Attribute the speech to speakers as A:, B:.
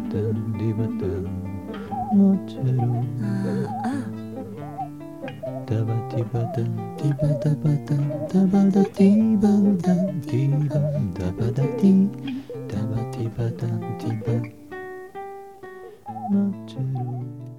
A: タリバタモチェロタバティバタティバタバタタバダティバダティバタバダティタバティバタティバモチェロ